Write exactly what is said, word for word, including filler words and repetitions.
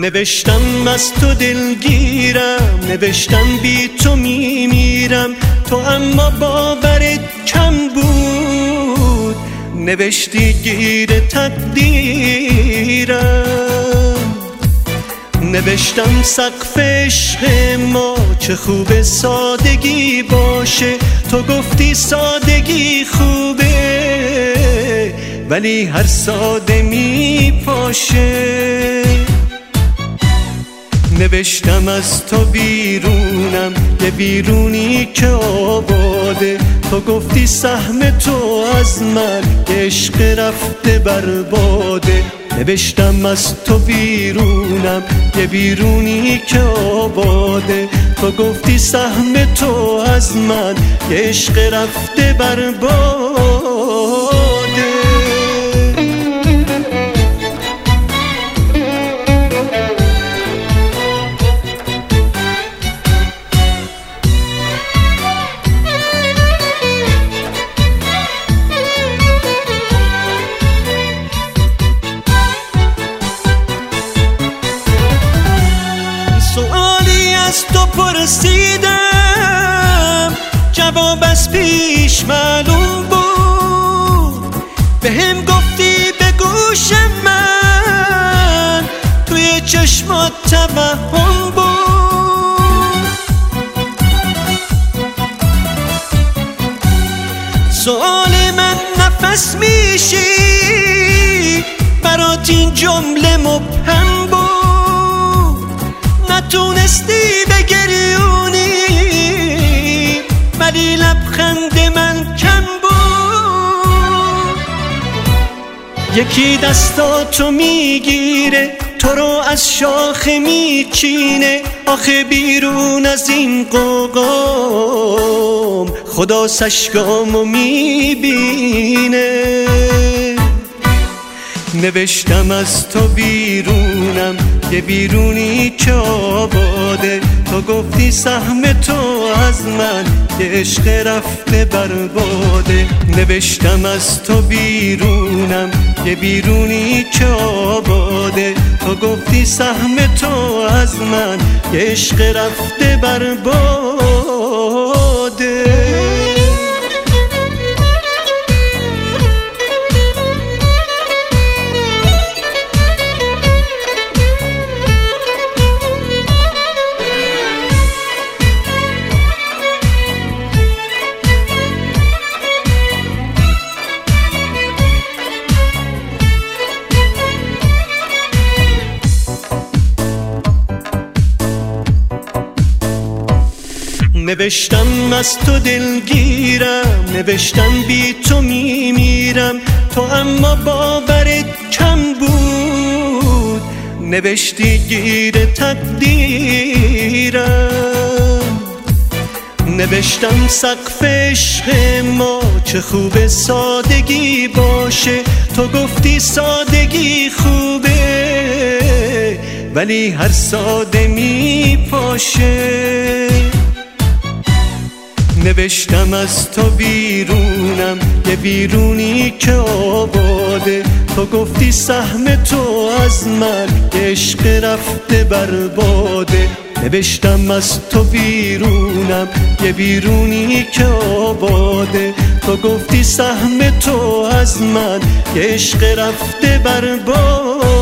نوشتم از تو دلگیرم، نوشتم بی تو میمیرم، تو اما باورت کم بود، نوشتی گیر تقدیرم. نوشتم سقف عشق ما چه خوبه سادگی باشه، تو گفتی سادگی خوبه ولی هر ساده می پاشه. نوشتم از تو بیرونم، یه بیرونی که آباده، تو گفتی سهم تو از من عشق رفته برباده. نوشتم از تو بیرونم، یه بیرونی که آباده، تو گفتی سهم تو از من عشق رفته برباده. سوالی از تو پرسیدم، جواب از پیش معلوم بود، به هم گفتی به گوش من توی چشمات توهم بود. سوال من نفس میشی، برات این جمله مبهم بود، نتونستی بگریونی ولی لبخند من کم بود. یکی دستاتو میگیره، تو رو از شاخه میچینه، آخه بیرون از این قوقام خدا سشگامو میبینه. نوشتم از تو بیرونم، یه بیرونی که آباده، تو گفتی سهم تو از من یه عشق رفته برباده. نوشتم از تو بیرونم، یه بیرونی که آباده، تو گفتی سهم تو از من یه عشق رفته برباده. نوشتم از تو دلگیرم، نوشتم بی تو میمیرم، تو اما باورت کم بود، نوشتی گیر تقدیرم. نوشتم سقف عشق ما چه خوبه سادگی باشه، تو گفتی سادگی خوبه ولی هر ساده می پاشه. نوشتم از تو بیرونم، یه بیرونی که آباده، تو گفتی سهم تو از من عشق رفته برباده. نوشتم از تو بیرونم، یه بیرونی که آباده، تو گفتی سهم تو از من عشق رفته برباده.